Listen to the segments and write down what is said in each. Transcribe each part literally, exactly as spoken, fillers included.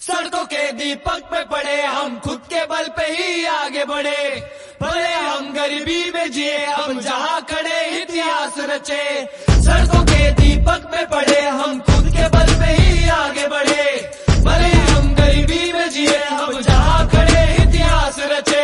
सड़कों के दीपक पे पड़े, हम खुद के बल पे ही आगे बढ़े। भले हम गरीबी में जिए, हम जहाँ खड़े इतिहास रचे। सड़कों के दीपक पे पड़े, हम खुद के बल पे ही आगे बढ़े। भले हम गरीबी में जिए, हम जहाँ खड़े इतिहास रचे।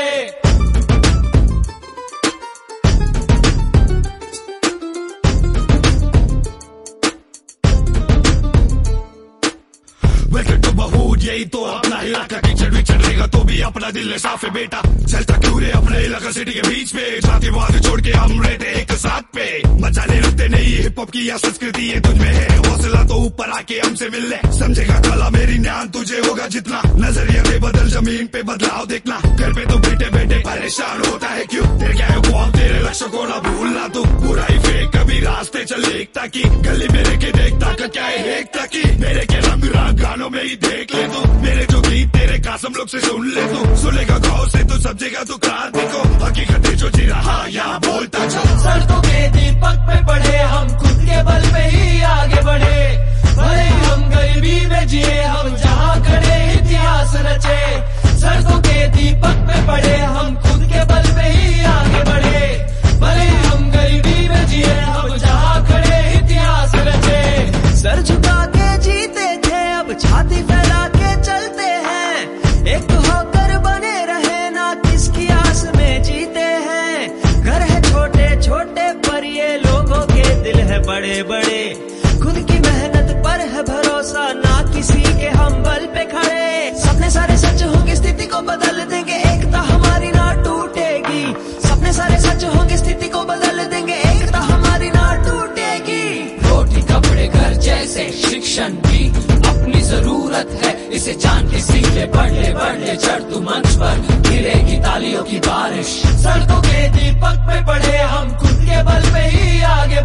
वेलकम टू बहूद, यही तो अपना इलाका। कीचड़ विचड़ रहेगा तो भी अपना दिल है साफ है बेटा। चलता क्यों रे अपने इलाका सिटी के बीच में, जातिवाद छोड़ के हम रहते एक साथ पे। मचाने लगते नहीं हिप हॉप की या संस्कृति ये तुझ में है, हौसला तो ऊपर आके हमसे मिल ले। समझेगा कला मेरी न्यान तुझे होगा जितना, नजरिया दे बदल जमीन पे बदलाव देखना। घर पे तो बैठे बैठे परेशान होता है क्यों, तेरे क्या है वो हम तेरे लक्ष्य को ना भूलना। तू बुराई फेंक कभी रास्ते चल एकता की, गली मेरे के देखता का क्या है एकता की। मेरे के रंग राग गानों में ही देख ले तू, मेरे जो गीत तेरे कासम लोग से सुन ले तू। सुनेगा गाँव से तो समझेगा तू क्रांति को, हकीकतें जो जी रहा यहाँ बोलता चल। सड़कों के दीपक पे पड़े, हम खुद के बल पे ही आगे बढ़े। भले हम गरीबी में जिए, हम जहाँ खड़े इतिहास रचे। सड़कों के दीपक पे पड़े, हम खुद के बल पे ही आगे बढ़े। भले हम गरीबी में जिए, हम जहाँ खड़े इतिहास रचे। सर झुका के जीते थे, अब छाती फैला के चलते हैं। एक होकर बने रहे, ना किसकी आस में जीते हैं। घर है छोटे छोटे पर ये लोगों के दिल है बड़े बड़े। खुद की मेहनत पर है भरोसा, ना किसी के हम बल पे खड़े। सपने सारे सच होंगे, स्थिति को बदल देंगे, एकता हमारी ना टूटेगी। सपने सारे सच होंगे, स्थिति को बदल देंगे, एकता हमारी ना टूटेगी। रोटी कपड़े घर जैसे शिक्षण भी अपनी जरूरत है, इसे जान के सीख ले। बढ़ ले बढ़ ले चढ़ तू मंच पर, गिरेगी तालियों की बारिश। सड़कों के दीपक पे पड़े, हम खुद के बल पे ही आगे